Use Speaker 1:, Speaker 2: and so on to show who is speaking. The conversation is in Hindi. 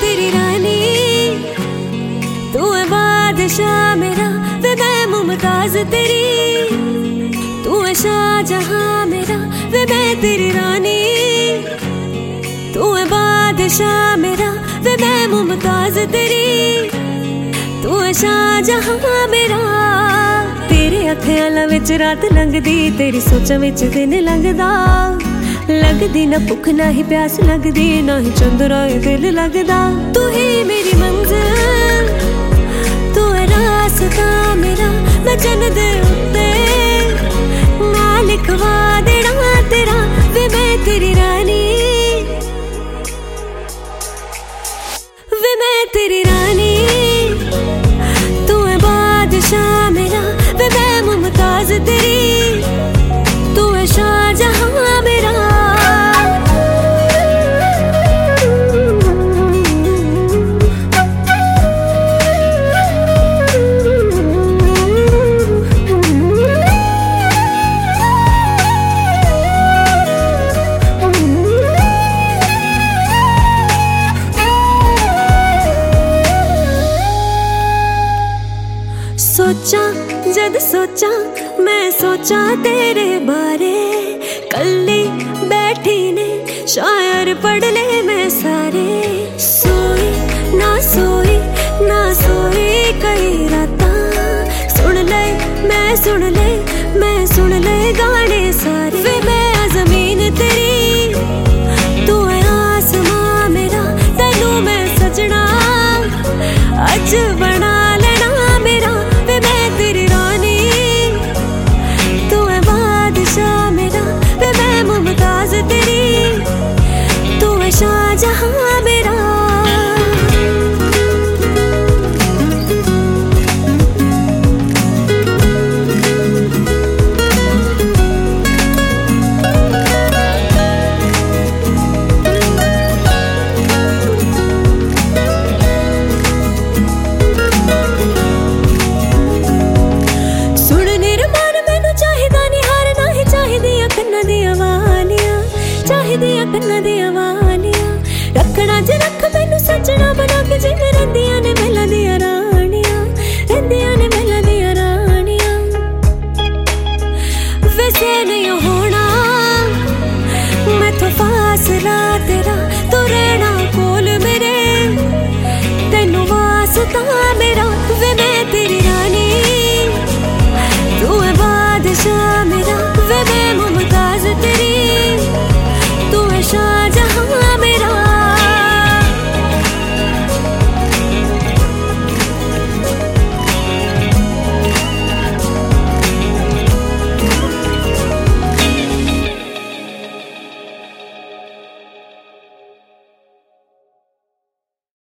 Speaker 1: तेरी रानी, तू है बादशाह मेरा, वे मैं मुमताज तेरी। तू है शाहजहां मेरा, वे मैं तेरी रानी। तू है बादशाह मेरा, वे मैं मुमताज तेरी। तू है शाहजहां मेरा। तेरे अखियां विच रात लंघदी, तेरी सोचां विच दिन लंघदा। लगदी ना भुख ना ही प्यास लगदी, ना ही चंद्रा दिल लगदा। तू ही मेरी मंजिल, तू है रास्ता मेरा, मैं जन्नत दे उत्ते ना लिखवा देना तेरा, वे मैं तेरी रानी, वे मैं तेरी रानी। तू है बादशाह मेरा, वे मैं मुमताज तेरी। तू है शाहजहां मेरा। सोचा जद सोचा मैं सोचा तेरे बारे, कल्ली बैठी ने शायर पढ़ ले मैं सारे। सोई ना सोई ना सोई कई रातां, सुन ले मैं सुन ले मैं सुन ले गाने सारे। वे मैं जमीन तेरी, तू है आसमां मेरा, तेनू मैं सजना अज बना लेना मेरा, वे मैं तेरी रानी। तू है बादशाह मेरा, वे मैं मुमताज तेरी। तू है शाहजहां मेरा। कन्ना दिया वालियां रखना च रख मैनू सजना बना के, जिवें रहिंदियां ने महलां दियां राणियां, रहिंदियां ने महलां दियां राणियां। वैसे नहीं होना मैथों फासला तेरा,